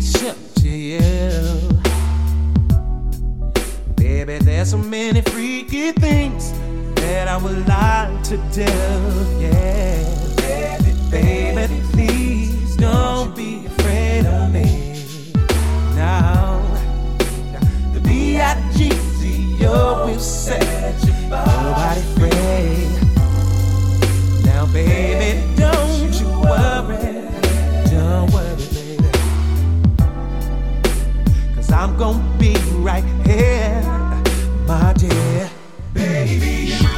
to you. Baby, there's so many freaky things that I would like to do, yeah. Baby, please don't be afraid of me. Now, the B.I.G.C.O. will set nobody free. Now, baby, don't you worry. Don't worry, baby. 'Cause I'm gonna be right here, my dear. Baby,